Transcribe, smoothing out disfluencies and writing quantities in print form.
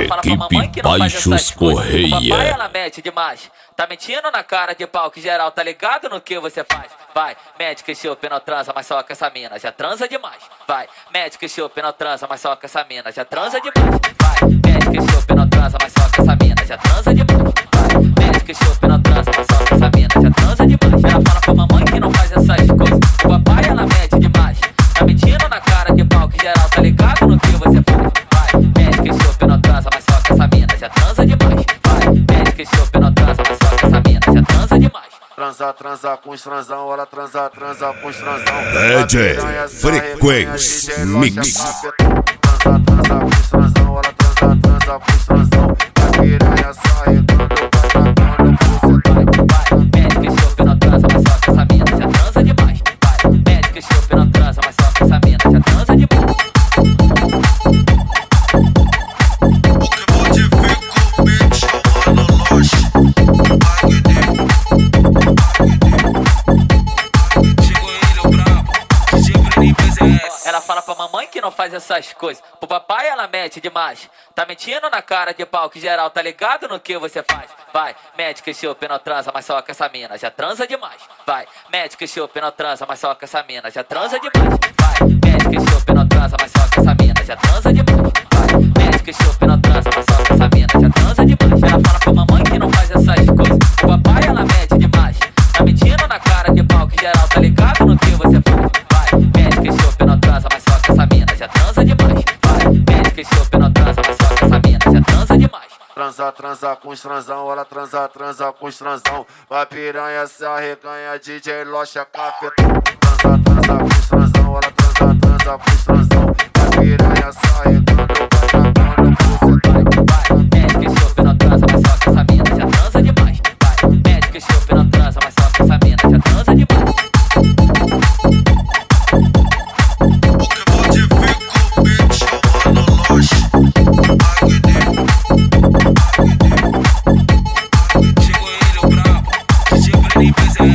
Ela fala pra mamãe que não faz essas coisas. O papai ela mete demais. Tá mentindo na cara de pau que geral tá ligado no que você faz. Vai, mete que chope não transa, mas só com essa mina já transa demais. Vai, mete que chope não transa, mas só com essa mina já transa demais. Vai, mete que chope não transa, mas só com essa mina já transa demais. Vai, mete que chope não transa, mas só com essa mina já transa demais. Ela fala pra mamãe que não faz essas coisas. O papai ela mete demais. Tá mentindo na cara de pau que geral tá ligado no que você faz. Vai, mete que chope não transa, mas só com essa mina já transa demais. Vai, mete que chope não transa, mas só com essa mina já transa demais. Transa com os transão, ela transa com os transão. DJ Frequência Mix. Transa com os transão, ela transa com os transão. A piranha sai quando vai, mete que chope não transa, mas só com essa mina já transa demais. Vai, mete que chope não transa, mas só com essa mina já transa demais. Ela fala pra mamãe que não faz essas coisas. Pro papai ela mete demais. Tá mentindo na cara de pau que geral tá ligado no que você faz. Vai, mete que chope não transa, mas só com essa mina já transa demais. Vai, mete que chope não transa, mas só com essa mina já transa demais. Vai, mete que chope não transa, mas só com essa mina já transa demais. Vai, mete que chope não transa, mas só com essa mina já transa demais. Ela fala pra mamãe que não faz essas coisas. O papai ela mete demais. Tá mentindo na cara de pau que geral tá ligado no que você faz. Vai, mete que chope não transa, mas só com essa mina já transa demais. Vai, mete que chope não transa, mas só com essa mina já transa demais. Transa com os transão, ela transa com os transão. Vai piranha se arreganha, DJ Locha cafetão. Transa com os transão, ela transa com os transão. Vai piranha se arreganha.